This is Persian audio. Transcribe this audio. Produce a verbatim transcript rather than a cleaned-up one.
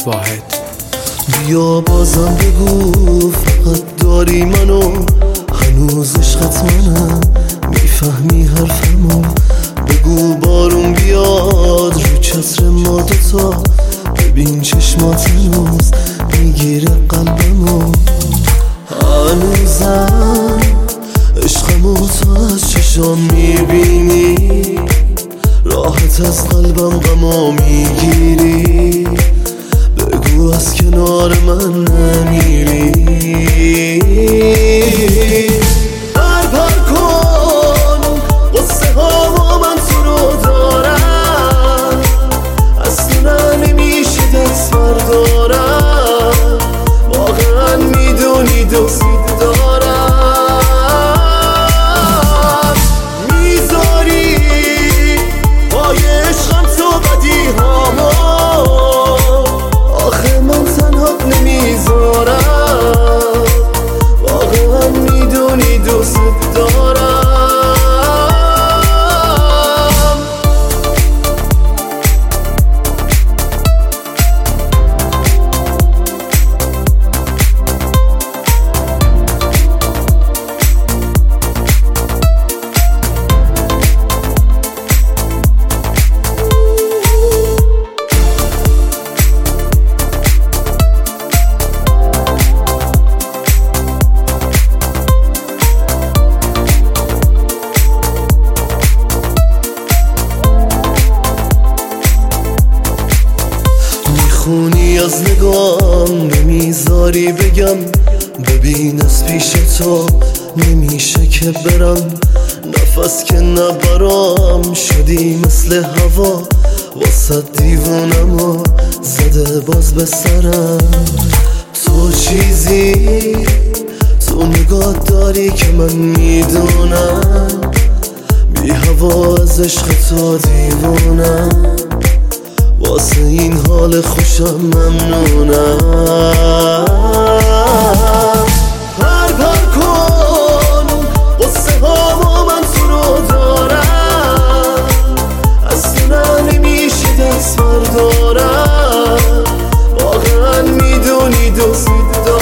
واحد. بیا بازم بگو فقط داری منو، هنوز عشقت منم، میفهمی حرفمو. بگو بارون بیاد رو چتر ما دوتا، ببین چشمات هنوز میگیره قلبمو. هنوزم عشقمو تو از چشام میبینی، راحت از قلبم غمو میگیری. بگو از کنار من نمیری، پر پر کن قصه ها من تو رو دارم، اصلا نمیشه دست بردارم. واقعا میدونی دوست دارم، میذاری پای عشقم تو بدی هامو، آخه من تنهات نمیذارم. واقعا میدونی دوست دارم. خونی از نگام نمیذاری بگم، ببین از پیش تو نمیشه که برم. نفس که نبرام شدی مثل هوا، واسه دیوونمو زده باز به سرم. تو چیزی تو نگاه داری که من میدونم، بی هوا از عشق تو دیوونم. واسه این حال خوشم ممنونم. پر پر کن قصه ها من تو رو دارم، اصلا نمیشه دست بردارم. واقعا میدونی دوست دارم.